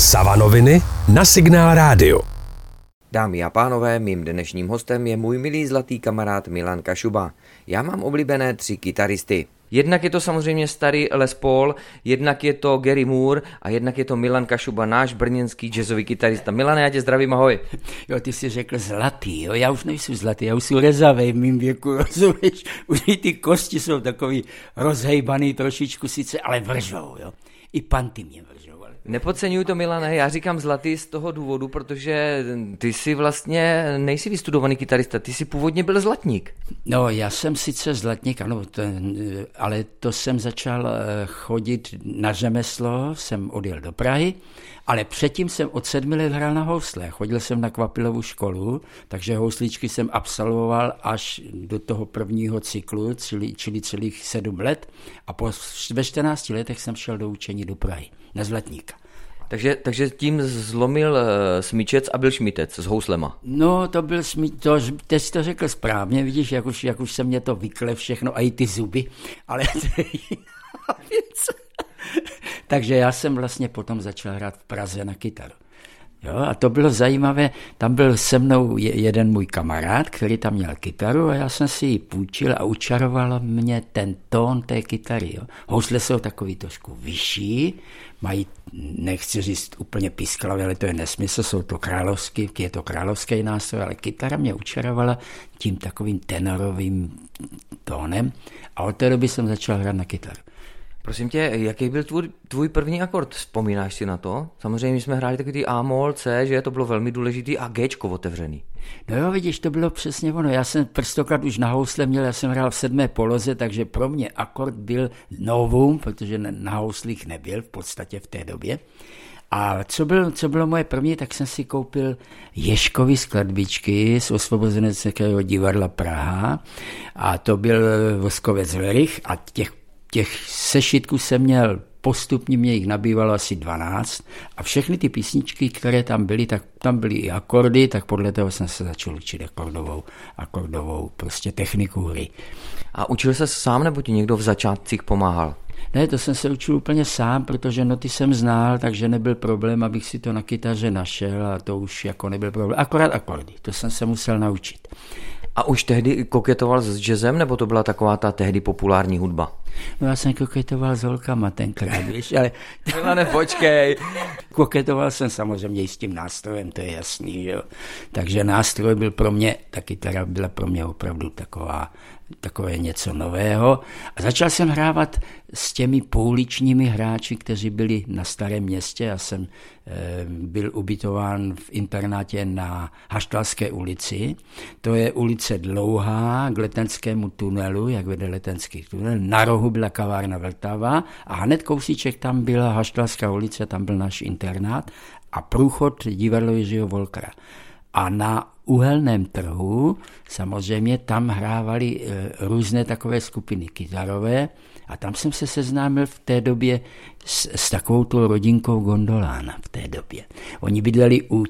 Savanoviny na Signál Rádio. Dámy a pánové, mým dnešním hostem je můj milý zlatý kamarád Milan Kašuba. Já mám oblíbené 3 kytaristy. Jednak je to samozřejmě starý Les Paul, jednak je to Gary Moore a jednak je to Milan Kašuba, náš brněnský jazzový kytarista. Milane, já tě zdravím, ahoj. Jo, ty jsi řekl zlatý, jo, já už nejsem zlatý, já už jsem rezavej v mým věku, rozumíš? Už i ty kosti jsou takový rozhejbaný trošičku sice, ale vržou, jo. I panty mě vržou. Nepodceňuj to, Milane, já říkám zlatý z toho důvodu, protože ty jsi vlastně nejsi vystudovaný kytarista, ty jsi původně byl zlatník. No, já jsem sice zlatník, ano, ale to jsem začal chodit na řemeslo, jsem odjel do Prahy, ale předtím jsem od 7 let hrál na housle. Chodil jsem na Kvapilovu školu, takže housličky jsem absolvoval až do toho prvního cyklu, čili celých 7 let. A ve 14 letech jsem šel do učení do Prahy, na zlatníka. Takže tím zlomil smyčec a byl šmitec s houslema. No, to byl teď jsi to řekl správně, vidíš, jak už se mě to vykle všechno, a i ty zuby, ale to je jiná věc. Takže já jsem vlastně potom začal hrát v Praze na kytaru. Jo, a to bylo zajímavé, tam byl se mnou jeden můj kamarád, který tam měl kytaru a já jsem si ji půjčil a učaroval mě ten tón té kytary. Jo. Housle jsou takový trošku vyšší, mají, nechci říct úplně písklavé, ale to je nesmysl, je to královský nástroj, ale kytara mě učarovala tím takovým tenorovým tónem a od té doby jsem začal hrát na kytaru. Prosím tě, jaký byl tvůj první akord? Vzpomínáš si na to? Samozřejmě jsme hráli takový ty A-mol, C, že to bylo velmi důležitý a Gčko otevřený. No jo, vidíš, to bylo přesně ono. Já jsem prstokrát už na housle měl, já jsem hrál v 7. poloze, takže pro mě akord byl novum, protože na houslích nebyl v podstatě v té době. A co bylo moje první, tak jsem si koupil Ježkovy skladbičky z Osvobozeneckého divadla Praha a to byl Voskovec Verich a těch sešitků jsem měl postupně, mě jich nabývalo asi 12 a všechny ty písničky, které tam byly, tak tam byly i akordy, tak podle toho jsem se začal učit akordovou prostě techniku hry. A učil se sám, nebo ti někdo v začátcích pomáhal? Ne, to jsem se učil úplně sám, protože noty jsem znal, takže nebyl problém, abych si to na kytaře našel a to už jako nebyl problém. Akorát akordy, to jsem se musel naučit. A už tehdy koketoval s jazzem, nebo to byla taková ta tehdy populární hudba? No já jsem koketoval s holkama tenkrát, víš, ale... Milane, počkej. Koketoval jsem samozřejmě i s tím nástrojem, to je jasný, jo. Takže nástroj byl pro mě, ta kytara byla pro mě opravdu takové něco nového. A začal jsem hrávat s těmi pouličními hráči, kteří byli na Starém Městě. Já jsem byl ubytován v internátě na Haštalské ulici. To je ulice dlouhá k Letenskému tunelu, jak vede Letenský tunel. Na rohu byla kavárna Vltava a hned kousíček tam byla Haštalská ulice, tam byl náš internát a průchod divadlo Jiřího Volkra. A na Uhelném trhu samozřejmě tam hrávali různé takové skupiny kytarové a tam jsem se seznámil v té době s takovou tou rodinkou Gondolána v té době. Oni bydleli u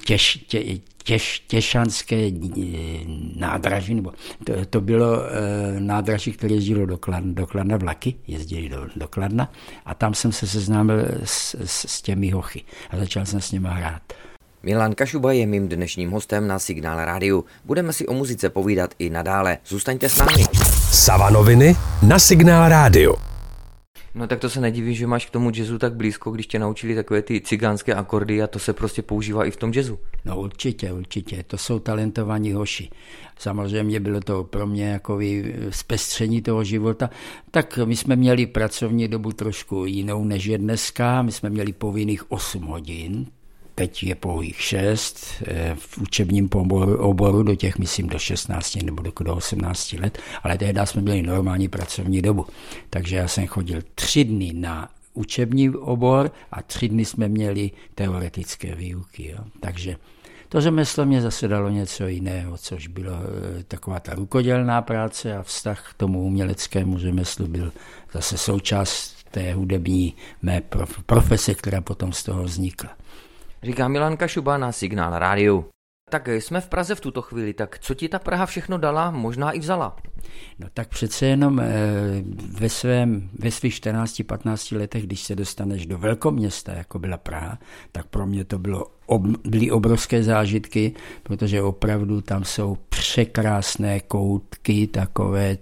Těšanské nádraží, nebo to bylo nádraží, které jezdilo do Kladna, vlaky jezdili do Kladna a tam jsem se seznámil s těmi hochy a začal jsem s nimi hrát. Milan Kašuba je mým dnešním hostem na Signál Rádiu. Budeme si o muzice povídat i nadále. Zůstaňte s námi. Savanoviny na Signál Rádiu. No tak to se nediví, že máš k tomu jazzu tak blízko, když tě naučili takové ty cigánské akordy a to se prostě používá i v tom jazzu. No určitě, to jsou talentovaní hoši. Samozřejmě bylo to pro mě jako zpestření toho života. Tak my jsme měli pracovní dobu trošku jinou než je dneska, my jsme měli povinných 8 hodin, teď je pouhých 6 v učebním oboru do těch, myslím, do 16 nebo do 18 let, ale tehdy jsme měli normální pracovní dobu. Takže já jsem chodil 3 dny na učební obor a 3 dny jsme měli teoretické výuky. Jo. Takže to řemeslo mě zase dalo něco jiného, což bylo taková ta rukodělná práce a vztah k tomu uměleckému řemeslu byl zase součást té hudební mé profese, která potom z toho vznikla. Říká Milan Kašuba na Signál Rádiu. Tak jsme v Praze v tuto chvíli, tak co ti ta Praha všechno dala, možná i vzala? No tak přece jenom ve svých 14-15 letech, když se dostaneš do velkoměsta, jako byla Praha, tak pro mě to byly obrovské zážitky, protože opravdu tam jsou překrásné koutky, takové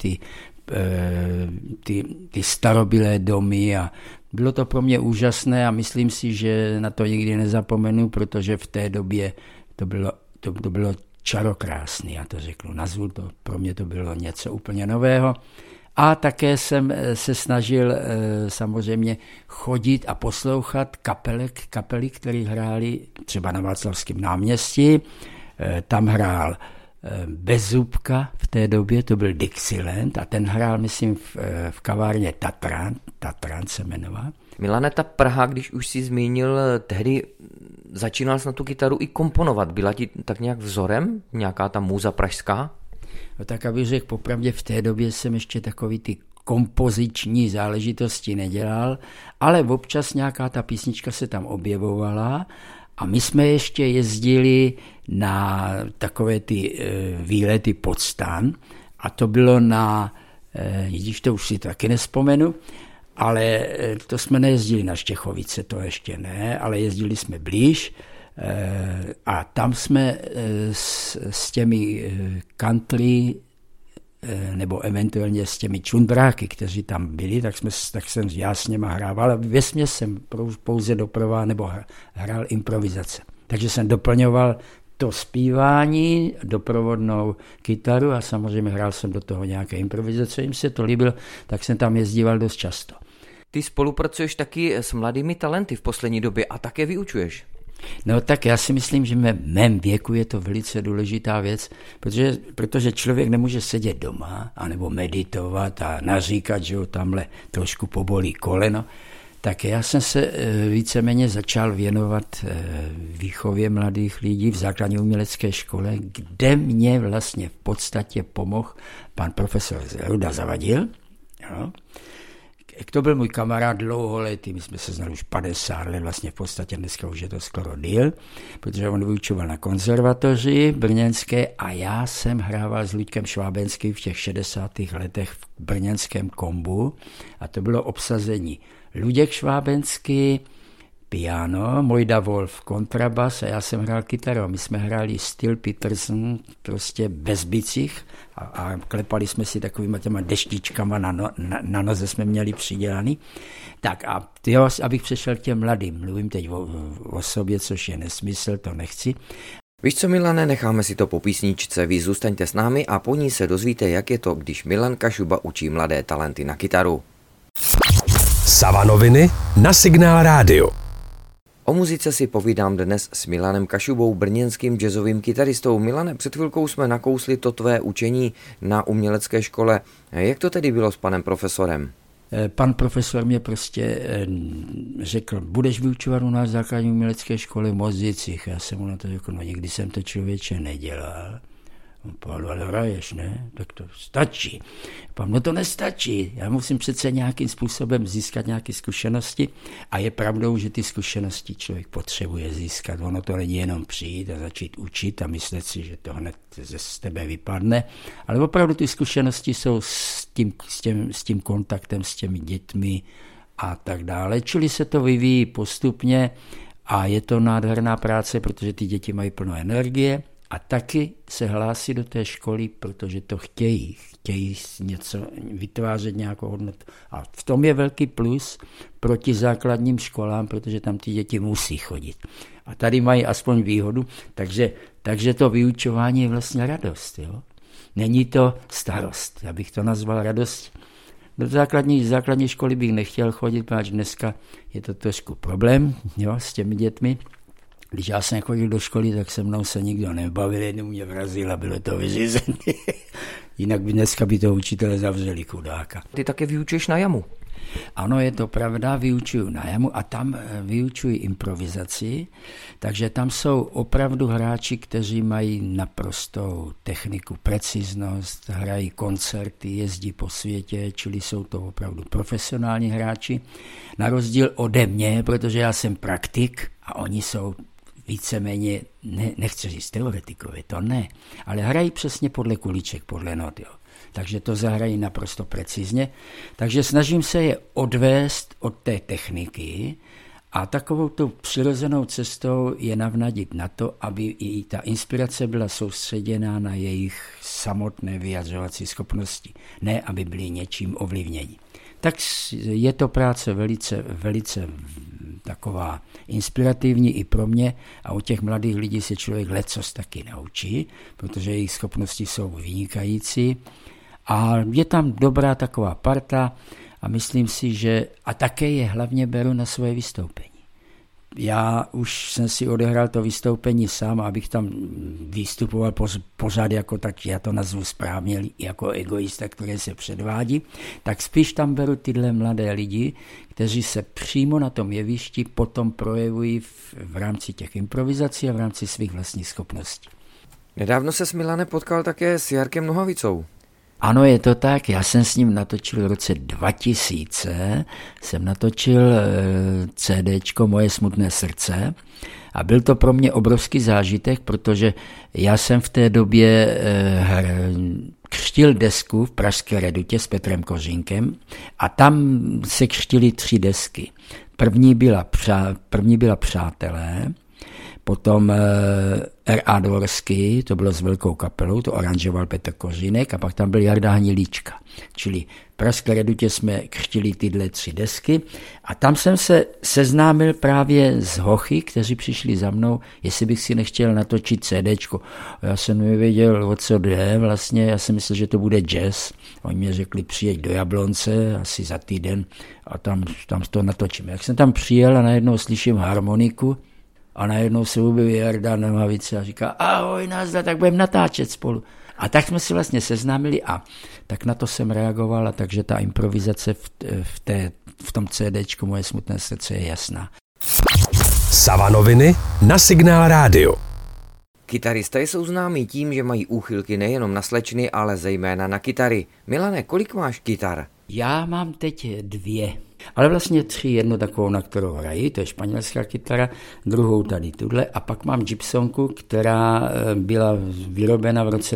ty starobylé domy a bylo to pro mě úžasné a myslím si, že na to nikdy nezapomenu, protože v té době to bylo čarokrásný, já to řeknu, nazvu to, pro mě to bylo něco úplně nového. A také jsem se snažil samozřejmě chodit a poslouchat kapely, které hrály třeba na Václavském náměstí. Tam hrál Bezzubka v té době, to byl Dixieland a ten hrál, myslím, v kavárně Tatran se jmenoval. Milane, ta Praha, když už jsi zmínil, tehdy začínal jsi na tu kytaru i komponovat. Byla ti tak nějak vzorem? Nějaká ta můza pražská? No tak abych řekl, popravdě v té době jsem ještě takový ty kompoziční záležitosti nedělal, ale občas nějaká ta písnička se tam objevovala a my jsme ještě jezdili na takové ty výlety pod stan a to bylo když to už si taky nespomenu, ale to jsme nejezdili na Štěchovice, to ještě ne, ale jezdili jsme blíž a tam jsme s těmi country nebo eventuálně s těmi čundráky, kteří tam byli, tak jsem já s něma hrával a vesměs jsem pouze doprovázel nebo hrál improvizace. Takže jsem doplňoval to zpívání, doprovodnou kytaru a samozřejmě hrál jsem do toho nějaké improvizace. Jim se to líbilo, tak jsem tam jezdíval dost často. Ty spolupracuješ taky s mladými talenty v poslední době a také vyučuješ. No tak já si myslím, že v mém věku je to velice důležitá věc, protože člověk nemůže sedět doma anebo meditovat a naříkat, že ho tamhle trošku pobolí koleno. Tak já jsem se víceméně začal věnovat výchově mladých lidí v základní umělecké škole, kde mě vlastně v podstatě pomohl pan profesor Ruda Zavadil. Jo. To byl můj kamarád dlouholetý, my jsme se znali už 50 let, vlastně v podstatě dneska už je to skoro díl, protože on vyučoval na konzervatoři brněnské a já jsem hrával s Luďkem Švábenským v těch 60. letech v brněnském kombu a to bylo obsazení Luděk Švábenský, piano, Mojda Wolf kontrabas a já jsem hrál kytaru. My jsme hráli styl Peterson, prostě bez bicích a klepali jsme si takovýma těma deštičkama na noze jsme měli přidělaný. Tak a abych přešel k těm mladým, mluvím teď o sobě, což je nesmysl, to nechci. Víš co, Milane, necháme si to po písničce, vy zůstaňte s námi a po ní se dozvíte, jak je to, když Milan Kašuba učí mladé talenty na kytaru. Savanoviny na Signál Rádio. O muzice si povídám dnes s Milanem Kašubou, brněnským jazzovým kytaristou. Milane, před chvilkou jsme nakousli to tvé učení na umělecké škole. Jak to tedy bylo s panem profesorem? Pan profesor mě prostě řekl, budeš vyučovat u nás v základní umělecké škole v Mozdicích. Já jsem mu na to řekl, no nikdy jsem to člověče nedělal. Ale hraješ, ne? Tak to stačí. No to nestačí. Já musím přece nějakým způsobem získat nějaké zkušenosti a je pravdou, že ty zkušenosti člověk potřebuje získat. Ono to není jenom přijít a začít učit a myslet si, že to hned z tebe vypadne, ale opravdu ty zkušenosti jsou s tím kontaktem s těmi dětmi a tak dále. Čili se to vyvíjí postupně a je to nádherná práce, protože ty děti mají plno energie. A taky se hlásí do té školy, protože to chtějí něco vytvářet nějakou hodnotu. A v tom je velký plus proti základním školám, protože tam ty děti musí chodit. A tady mají aspoň výhodu, takže to vyučování je vlastně radost. Jo? Není to starost, já bych to nazval radost. Do základní školy bych nechtěl chodit, protože dneska je to trošku problém, jo, s těmi dětmi. Když já jsem chodil do školy, tak se mnou se nikdo nebavil, jenom mě vrazil a bylo to vyřízené. Jinak by dneska by toho učitele zavřeli, chudáka. Ty také vyučuješ na jamu? Ano, je to pravda, vyučuju na jamu a tam vyučuji improvizaci, takže tam jsou opravdu hráči, kteří mají naprostou techniku, preciznost, hrají koncerty, jezdí po světě, čili jsou to opravdu profesionální hráči. Na rozdíl ode mě, protože já jsem praktik a oni jsou víceméně, nechci říct teoretikově, to ne, ale hrají přesně podle kuliček, podle not, jo. Takže to zahrají naprosto precizně. Takže snažím se je odvést od té techniky a takovou tu přirozenou cestou je navnadit na to, aby i ta inspirace byla soustředěná na jejich samotné vyjadřovací schopnosti, ne aby byli něčím ovlivněni. Tak je to práce velice taková inspirativní i pro mě a u těch mladých lidí se člověk lecos taky naučí, protože jejich schopnosti jsou vynikající a je tam dobrá taková parta a myslím si, že a také je hlavně beru na svoje vystoupení. Já už jsem si odehrál to vystoupení sám, abych tam vystupoval pořád jako tak, já to nazvu správně, jako egoista, který se předvádí, tak spíš tam beru tyhle mladé lidi, kteří se přímo na tom jevišti potom projevují v rámci těch improvizací a v rámci svých vlastních schopností. Nedávno se s Milane potkal také s Jarkem Nohavicou. Ano, je to tak. Já jsem s ním natočil v roce 2000, jsem natočil CDčko Moje smutné srdce a byl to pro mě obrovský zážitek, protože já jsem v té době křtil desku v Pražské Redutě s Petrem Kořínkem a tam se křtily 3 desky. První byla Přátelé, potom R.A. Dvorsky, to bylo s velkou kapelou, to aranžoval Petr Kořínek a pak tam byl Jarda Hnilička. Čili v Pražské Redutě jsme křtili tyhle 3 desky a tam jsem se seznámil právě s hochy, kteří přišli za mnou, jestli bych si nechtěl natočit CDčko. Já jsem nevěděl, o co jde vlastně, já jsem myslel, že to bude jazz. Oni mi řekli, přijeď do Jablonce asi za týden a tam to natočíme. Jak jsem tam přijel a najednou slyším harmoniku, a najednou se objeví Jarda Nohavice a říká, ahoj, nazdar, tak budeme natáčet spolu. A tak jsme si vlastně seznámili a tak na to jsem reagoval a takže ta improvizace v tom CDčku Moje smutné srdce je jasná. Savanoviny na Signál Rádio. Kytaristé jsou známí tím, že mají úchylky nejenom na slečny, ale zejména na kytary. Milane, kolik máš kytar? Já mám teď 2, ale vlastně 3, jednu takovou, na kterou hrají, to je španělská kytara, druhou tady tuhle a pak mám Gibsonku, která byla vyrobena v roce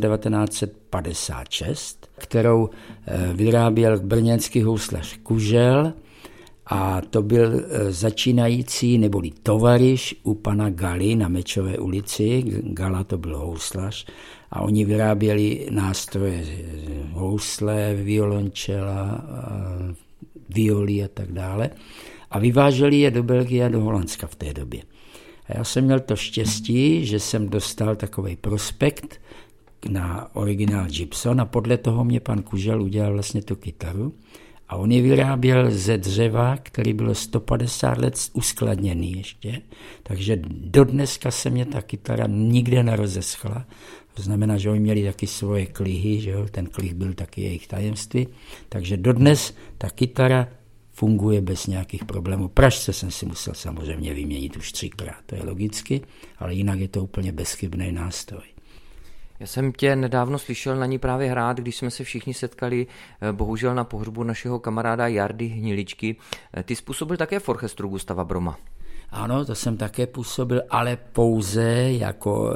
1956, kterou vyráběl brněnský houslař Kužel a to byl začínající neboli tovaryš u pana Galy na Mečové ulici, Gala to byl houslař a oni vyráběli nástroje, housle, violončela, violy a tak dále a vyváželi je do Belgie a do Holandska v té době. A já jsem měl to štěstí, že jsem dostal takový prospekt na originál Gibson a podle toho mě pan Kužel udělal vlastně tu kytaru a on ji vyráběl ze dřeva, který bylo 150 let uskladněný ještě, takže dodneska se mě ta kytara nikde nerozeschla. To znamená, že oni měli taky svoje klihy, že jo? Ten klih byl taky jejich tajemství, takže dodnes ta kytara funguje bez nějakých problémů. Pražce jsem si musel samozřejmě vyměnit už 3krát, to je logicky, ale jinak je to úplně bezchybný nástroj. Já jsem tě nedávno slyšel na ní právě hrát, když jsme se všichni setkali, bohužel na pohřbu našeho kamaráda Jardy Hniličky. Ty způsobil také v orchestru Gustava Broma. Ano, to jsem také působil, ale pouze jako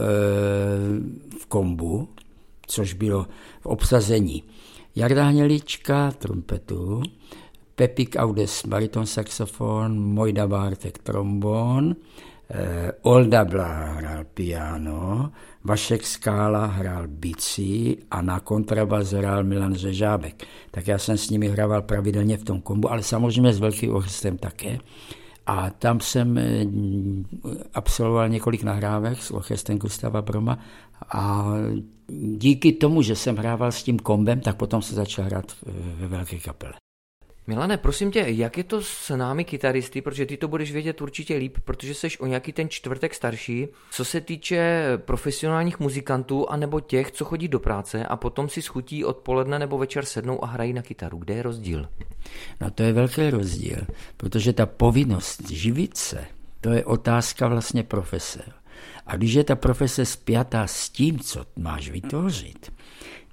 v kombu, což bylo v obsazení Jarda Hnilička, trumpetu, Pepík Audes, bariton saxofon, Mojda Bártek, trombon, Olda Blaha hrál piano, Vašek Skála hrál bicí a na kontrabas hrál Milan Řežábek. Tak já jsem s nimi hrával pravidelně v tom kombu, ale samozřejmě s velkým orchestrem také. A tam jsem absolvoval několik nahrávek s orchestrem Gustava Broma a díky tomu, že jsem hrával s tím kombem, tak potom se začal hrát ve velké kapele. Milane, prosím tě, jak je to s námi kytaristy, protože ty to budeš vědět určitě líp, protože seš o nějaký ten čtvrtek starší, co se týče profesionálních muzikantů anebo těch, co chodí do práce a potom si schutí odpoledne nebo večer sednou a hrají na kytaru. Kde je rozdíl? No to je velký rozdíl, protože ta povinnost živit se, to je otázka vlastně profese. A když je ta profese spjatá s tím, co máš vytvořit,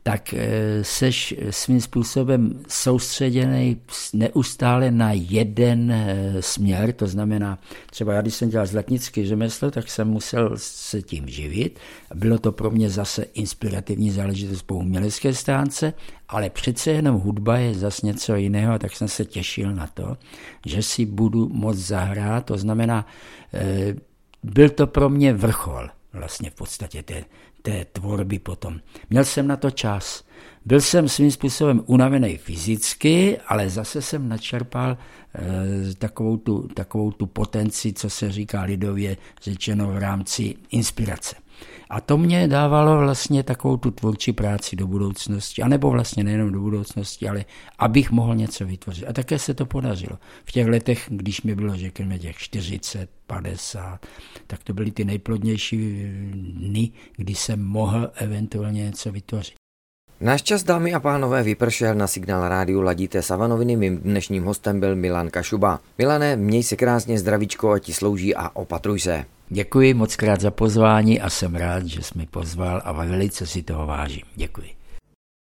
tak seš svým způsobem soustředěný neustále na jeden směr, to znamená, třeba já, když jsem dělal zlatnické řemeslo, tak jsem musel se tím živit. Bylo to pro mě zase inspirativní záležitost po umělecké stránce, ale přece jenom hudba je zase něco jiného, tak jsem se těšil na to, že si budu moct zahrát, to znamená, byl to pro mě vrchol vlastně v podstatě té tvorby potom. Měl jsem na to čas. Byl jsem svým způsobem unavený fyzicky, ale zase jsem načerpal takovou tu potenci, co se říká lidově řečeno v rámci inspirace. A to mě dávalo vlastně takovou tu tvůrčí práci do budoucnosti, anebo vlastně nejenom do budoucnosti, ale abych mohl něco vytvořit. A také se to podařilo. V těch letech, když mi bylo, řekněme, těch 40, 50, tak to byly ty nejplodnější dny, kdy jsem mohl eventuálně něco vytvořit. Náš čas, dámy a pánové, vypršel. Na Signál rádiu ladíte Savanoviny. Mým dnešním hostem byl Milan Kašuba. Milane, měj se krásně, zdravíčko, ať ti slouží a opatruj se. Děkuji moc krát za pozvání a jsem rád, že jsi mi pozval a velice si toho vážím. Děkuji.